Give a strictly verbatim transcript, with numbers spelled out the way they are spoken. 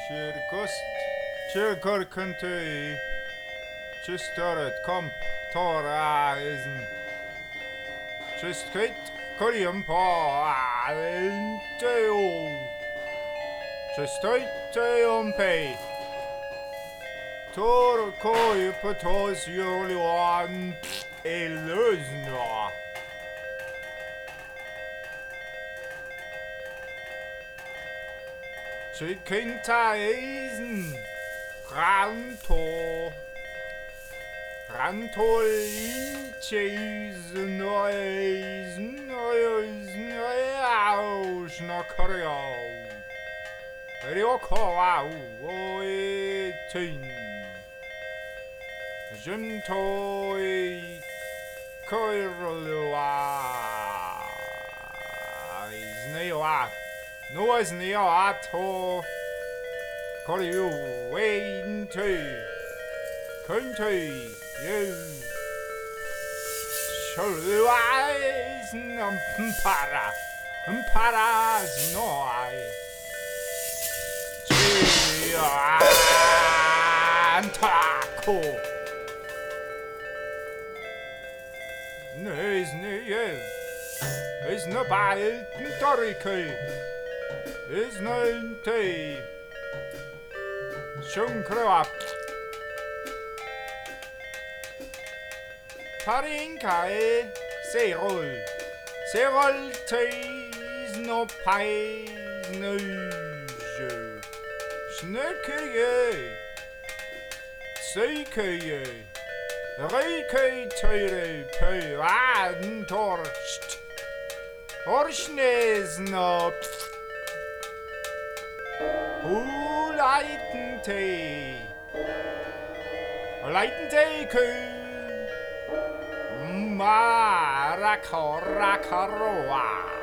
Kyrkost, kyrkorkantøy, kystøret, komp, tåreisen, kystkvitt, korjem på alentøyo, kystøytøy om pei, tårekøy på tås jordluan, eløsnå. Chicken-taisen, rantor, rantor i cheesen og eisen og eisen og jausen og korjau. Rjokau og i tynn. Juntoi korlua. Isneoa. Nu is neo ato korju wain tøy kuntøy you shulwais mpara mpara znoi antako Nøys nye is no bald torikøy is no tøy Sjunkrøp Parinkai Serol Serol tøys no peis nøyjø Snøkøye Søykøye Røykøy tøyre pøy Vaden torst Orsnesen og Hu leiten te Leiten te kø Mara korra korroa